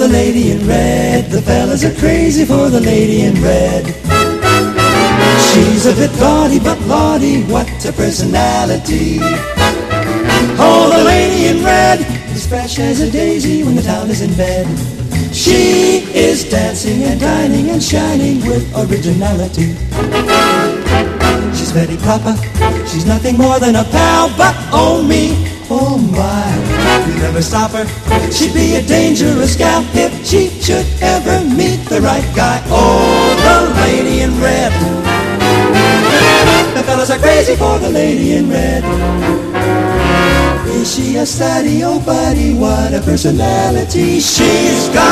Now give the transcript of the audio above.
the lady in red. The fellas are crazy for the lady in red. She's a bit gaudy, but lordy, what a personality. Oh, the lady in red is fresh as a daisy when the town is in bed. She is dancing and dining and shining with originality. She's very proper, she's nothing more than a pal, but oh me, oh my, you never stop her. She'd be a dangerous gal if she should ever meet the right guy. Oh, the lady in red. The fellas are crazy for the lady in red. Is she a study? Oh buddy, what a personality. She's got